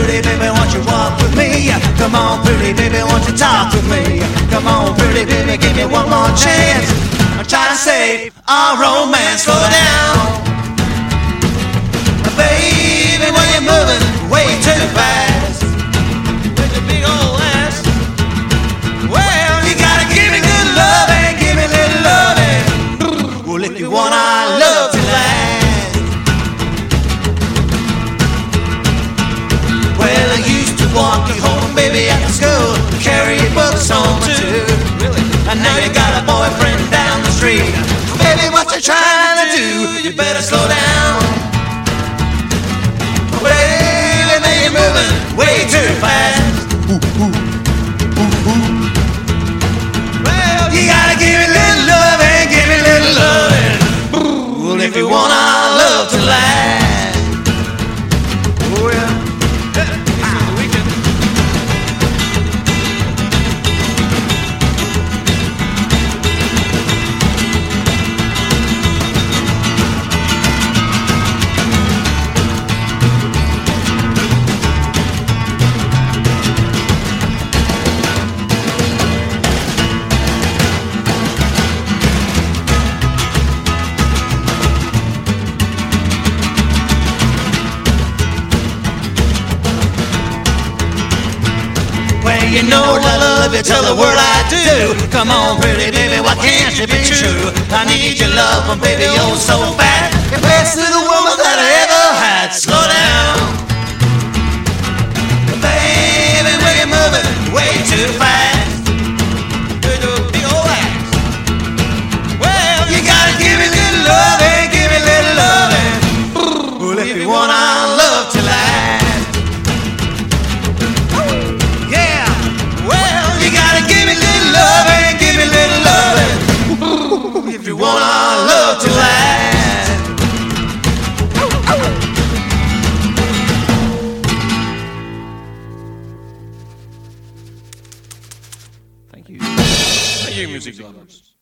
pretty baby, won't you walk with me? Come on, pretty baby, won't you talk with me? Come on, pretty baby, give me one more chance. I'm trying to save our romance. Slow down, baby, when you're moving way too fast with your big old ass. Well, you gotta give me good loving, give me little loving. Well, if you want our love to last. Well, I used to walk you home, baby, after school, carry your books home too. Really? And now you got a boyfriend down the street. Baby, what you trying to do? You better slow down. Baby, now you're moving way too fast. Well, you gotta give me a little loving, give me a little loving. Well, if you want our love to last. Oh, yeah. You know I love you till the world I do. Come on, pretty baby, why can't you be true? I need your love, and baby, you're so bad. You're best little woman that I ever had. Slow down, baby, when you're moving way too fast with your big old ass. Well, you gotta give me a little loving, give me a little loving. Well, if you want our love to last. If you want our love to last. Thank you. Thank you, music lovers.